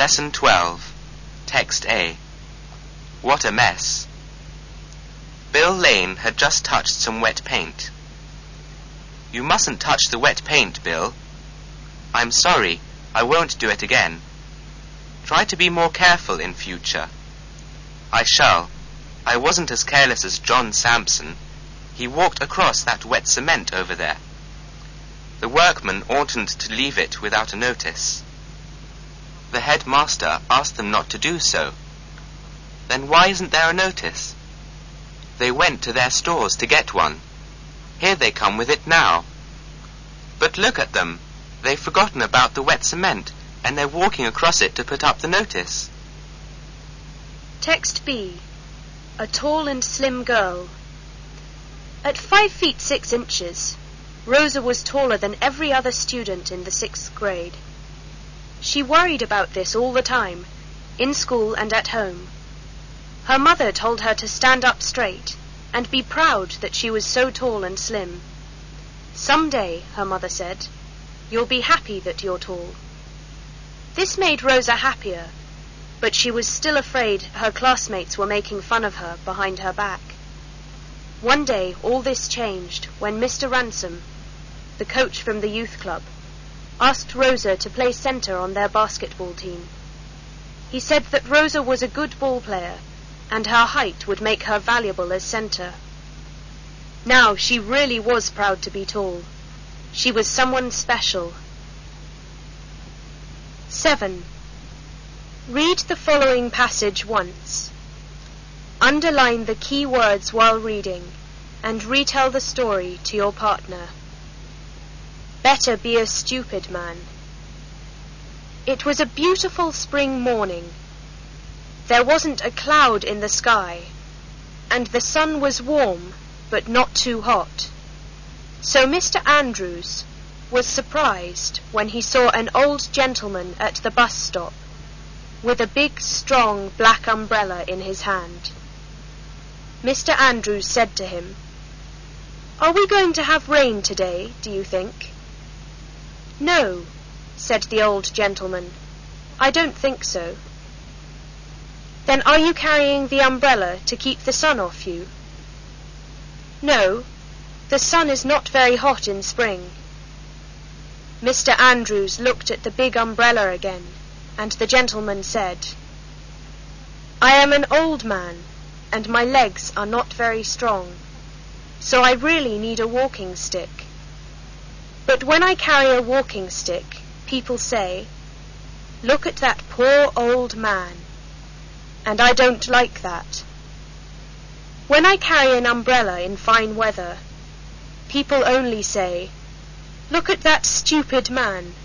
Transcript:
Lesson 12, Text A. What a mess. Bill Lane had just touched some wet paint. You mustn't touch the wet paint, Bill. I'm sorry, I won't do it again. Try to be more careful in future. I shall. I wasn't as careless as John Sampson. He walked across that wet cement over there. The workmen oughtn't to leave it without a notice. The headmaster asked them not to do so. Then why isn't there a notice? They went to their stores to get one. Here they come with it now. But look at them. They've forgotten about the wet cement, and they're walking across it to put up the notice. Text B. A tall and slim girl. At 5 feet 6 inches, Rosa was taller than every other student in the 6th grade. She worried about this all the time, in school and at home. Her mother told her to stand up straight and be proud that she was so tall and slim. Someday, her mother said, you'll be happy that you're tall. This made Rosa happier, but she was still afraid her classmates were making fun of her behind her back. One day all this changed when Mr. Ransom, the coach from the youth club, asked Rosa to play centre on their basketball team. He said that Rosa was a good ball player and her height would make her valuable as centre. Now she really was proud to be tall. She was someone special. 7. Read the following passage once. Underline the key words while reading and retell the story to your partner. Better be a stupid man. It was a beautiful spring morning. There wasn't a cloud in the sky, and the sun was warm but not too hot. So Mr. Andrews was surprised when he saw an old gentleman at the bus stop with a big, strong black umbrella in his hand. Mr. Andrews said to him, "Are we going to have rain today, do you think?" "No," said the old gentleman, "I don't think so." "Then are you carrying the umbrella to keep the sun off you?" "No, the sun is not very hot in spring." Mr. Andrews looked at the big umbrella again, and the gentleman said, "I am an old man, and my legs are not very strong, so I really need a walking stick. But when I carry a walking stick, people say, 'Look at that poor old man,' and I don't like that. When I carry an umbrella in fine weather, people only say, 'Look at that stupid man,'